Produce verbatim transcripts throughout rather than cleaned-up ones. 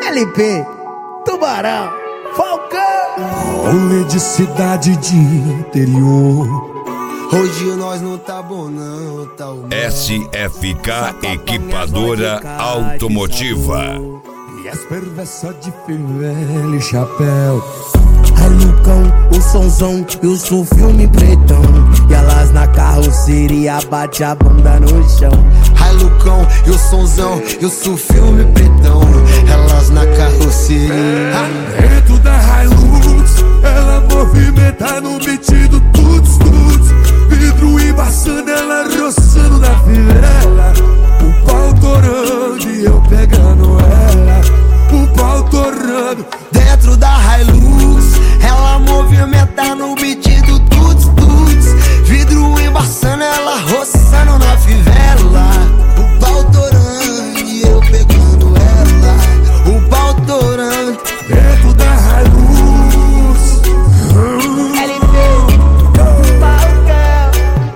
L P, Tubarão, Falcão. Rolê de cidade de interior. Hoje nós não tá bom não, tá o S F K Equipadora Automotiva. E as perversas de fivela e chapéu. Ai Lucão, o sonzão e o seu filme pretão. E elas na carroceria bate a bunda no chão. Ai Lucão, e o sonzão e o seu filme pretão. Elas na carroceria. Dentro da Hilux, ela movimenta no beat do tuts tuts. Vidro embaçando, ela roçando na fivela. O pau torando e eu pegando ela. O pau torando. Dentro da Hilux, ela movimenta no beat do tuts tuts. Vidro embaçando, ela roçando na fivela. O pau torando e eu pegando ela. O pau torando. Dentro da Hilux. L P, Falcão,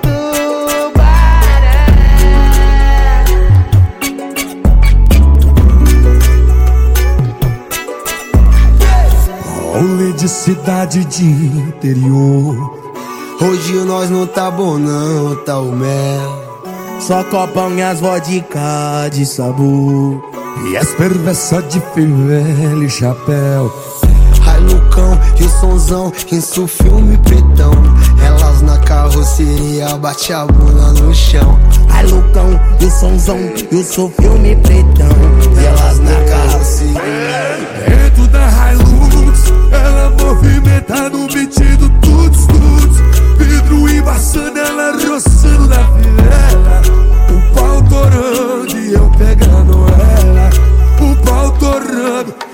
Tubarão. Rolê de cidade de interior. Hoje nós não tá bom não, tá o mel. Só copão e as vodka de sabor. E as perversas de fivela e chapéu. Ai Lucão e o sonzão, isso filme pretão. Elas na carroceria bate a bunda no chão. Ai Lucão, e o sonzão e o seu filme pretão. E elas na carroceria. Dentro da Hilux, ela movimenta no beat do tuts tuts. Vidro embaçando, ela roçando na fivela. O pau torando e eu pegando ela. O pau torando.